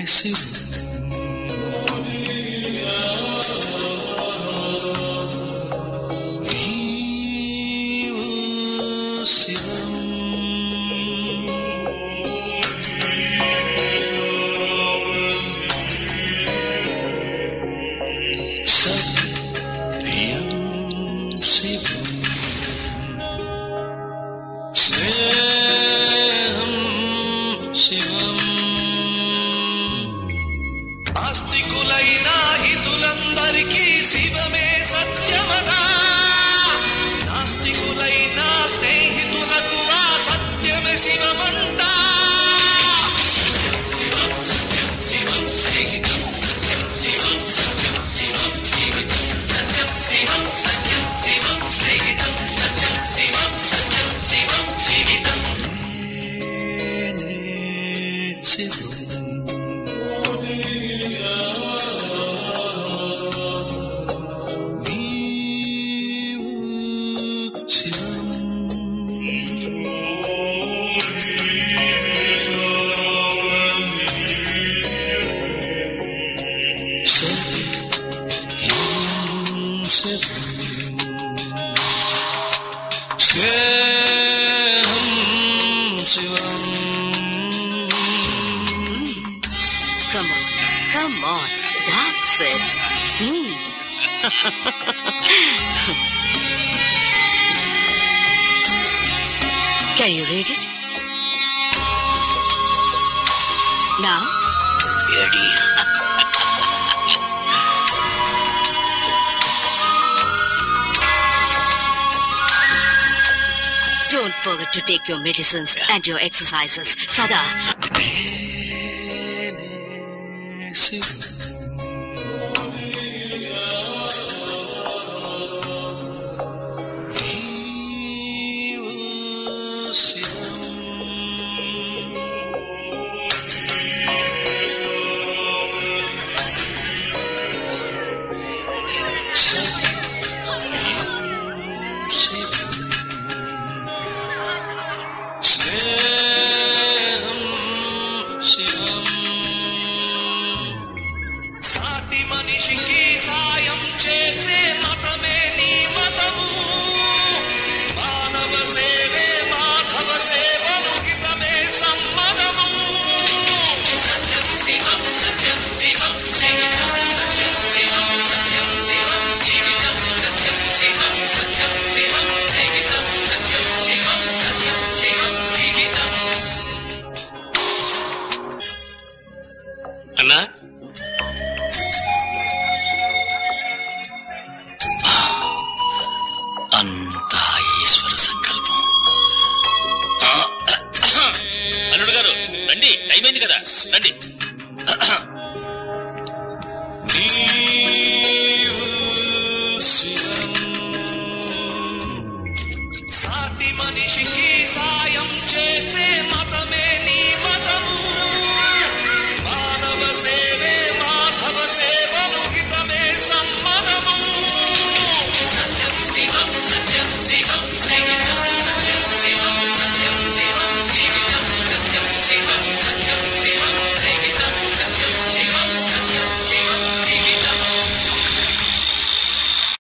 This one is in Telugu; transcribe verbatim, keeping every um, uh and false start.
ఆస్తికులైన హితులందరికీ శివమే సత్యమదా, నాస్తికులైన స్నేహితులకు ఆ సత్యమే శివమంట. శివం సత్యం శివం జీవితం, శివం సత్యం శివం జీవితం, సత్యం శివం సత్యం శివం జీవితం, సత్యం శివం సత్యం శివం జీవితం. Come on, come on, that's it. Hmm. Can you read it? Now? Ready. Don't forget to take your medicines and your exercises. Sada. సాటి మనిషికి సాయం చేసే మతమే నీ మతము, మానవ సేవే మాధవ సేవ ముగితమే సమ్మతము. సత్యం శివం సత్యం శివం జీవితం, సత్యం శివం సత్యం శివం జీవితం, సత్యం శివం సత్యం శివం జీవితం, సత్యం శివం సత్యం శివం జీవితం. అన్నా